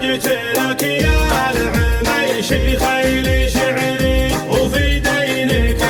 سرجت لك يا العميشي خيل شعري، وفي دينك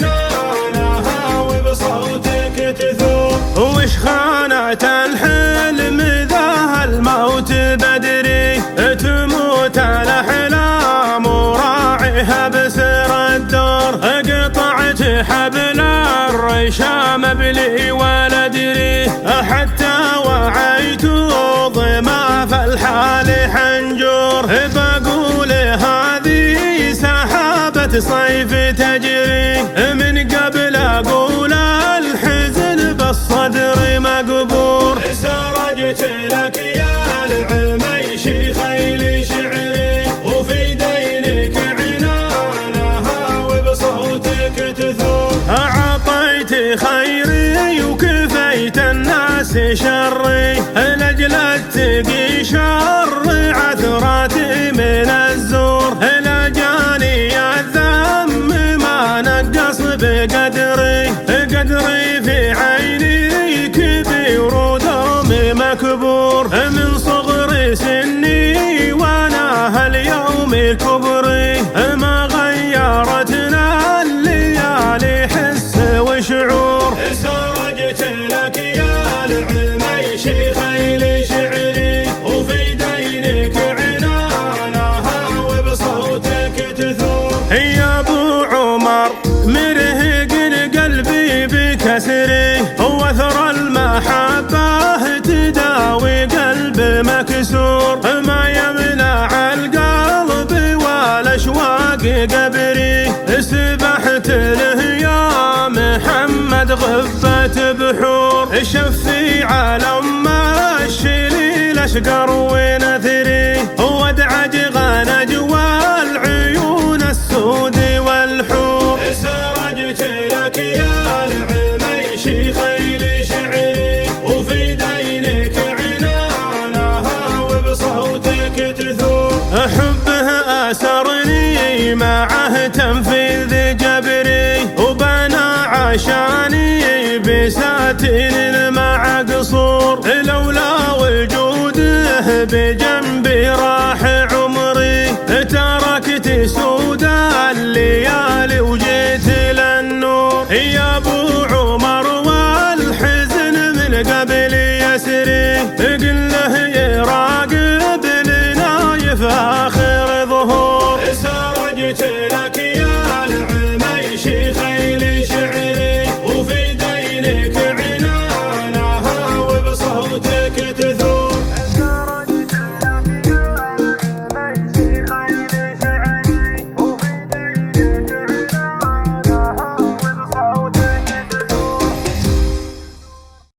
عنانها وبصوتك تثور. وش خانت الحلم ذا الموت بدري، تموت الأحلام وراعيها بسر الدور. قطعت حبل الرشام بلي ولا أدري، حتى وعيت ظما في الحال حنجور. بقول هذه سحابة صيف تجري، من قبل أقول الحزن بالصدر مقبور. سرجت لك يا العميشي خيل شعري، وفي دينك عنانها وبصوتك تثور. أعطيت خيري وكفيت الناس شري، لأجل اتقي شر عثراتي من الزور. لا جاني الذم ما نقص بقدري، قدري في عيني كبير ودومي مكبور. من صغر سني وانا هاليوم كبري، ما غيرتنا الليالي حس وشعور. سرجت لك يا العميشي خيل شعري، وفي دينك عنانها وبصوتك تثور. يا ابو عمر مرهق قلبي بكسري، واثر المحبه تداوي قلب مكسور. ما يمنع القلب والاشواق قبري، سبحت له يا محمد غفة بحور. شفي على ماشي الاشقر ونثري، وادعج غنج والعيون السود والحور. سرجت لك يا العميشي خيل شعري، وفي دينك عنانها وبصوتك تثور. حبه أسرني معه تنفيذ جبري، وبنى عشاني بساتين مع قصور. لولا وجوده بجنبي راح عمري، تركت سود الليالي وجيت للنور. يا ابو عمر والحزن من قبل يسري، قل له